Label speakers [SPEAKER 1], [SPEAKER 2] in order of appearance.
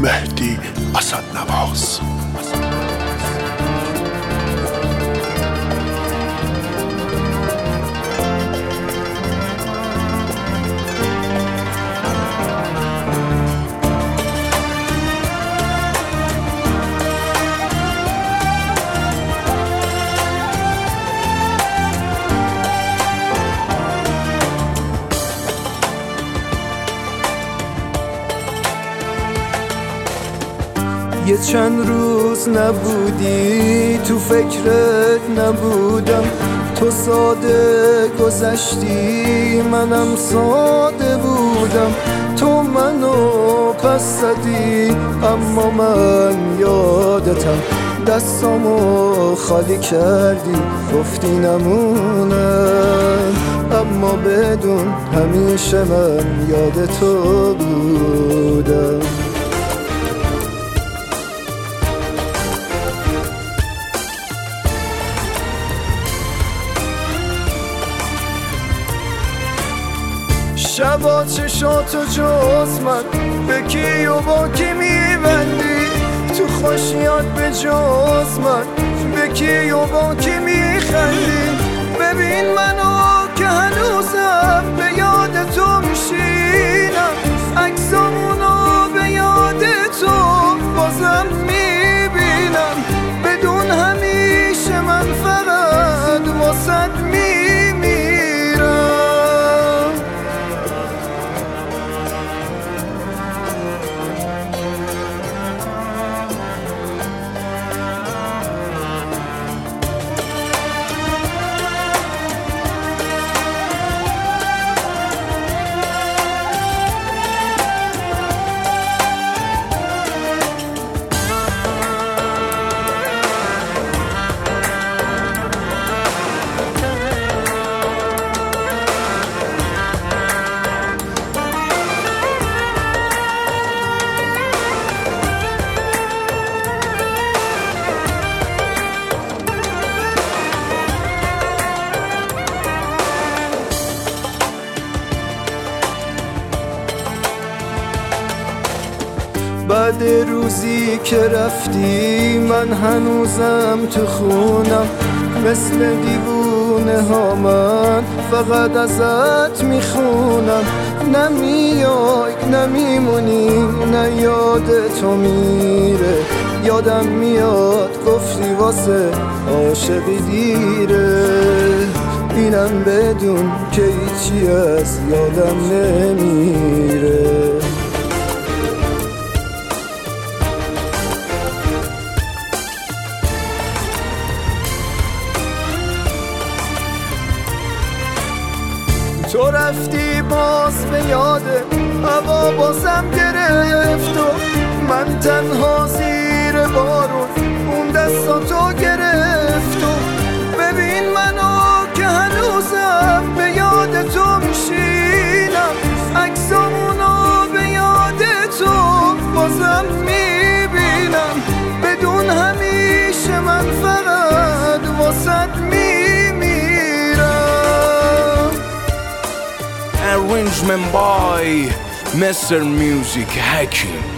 [SPEAKER 1] مهدی اسدنواز.
[SPEAKER 2] یه چند روز نبودی تو فکرت نبودم، تو ساده گذشتی منم ساده بودم، تو منو پس زدی اما من یادتم، دستامو خالی کردی گفتی نمونم، اما بدون همیشه من یاد تو بودم. شبا چشاتو جز من به کی و با کی میبندی، تو خوشیات به جز من به کی و با کی میخندی، ببین منو که هنوزم به یاد تو میشینم، عکسامونو به یاد تو بازم میبینم، بدون همیشه من فقط واسد بعد روزی که رفتی من هنوزم تو خونم، مثل دیوونه ها من فقط ازت میخونم، نمیای نمیمونی نه یاد تو میره، یادم میاد گفتی واسه عاشقی دیره، اینم بدون که هیچی از یادم نمیره. تو رفتی باز به یاده هوا بازم گرفت و من تنها زیر بارون اون دستاتو گرفت و ببین منو که هنوزم به یاد تو میشینم، عکسامونو به یاد تو بازم میبینم، بدون همیشه من فقط واسد
[SPEAKER 3] Arrangement by Mr. Music Hakim.